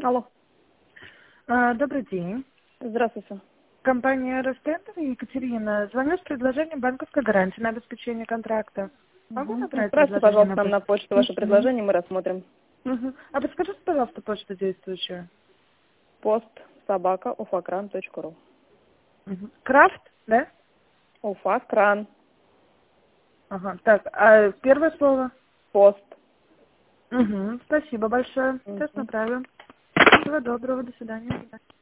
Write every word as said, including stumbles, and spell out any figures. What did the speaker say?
Алло. А, Добрый день. Здравствуйте. Компания Ростендер, Екатерина. Звоню с предложением банковской гарантии на обеспечение контракта. Могу Угу. направить Отправьте, предложение пожалуйста, на нам на почту? почту ваше Мгм. предложение, мы рассмотрим. Мгм. А подскажите, пожалуйста, почту действующую. Пост собака уфакран точка ру. Мгм. Крафт, да? Уфакран. Ага. Так, а первое слово? Пост. Угу. Спасибо большое. Сейчас Мгм. направим. Всего доброго, до свидания.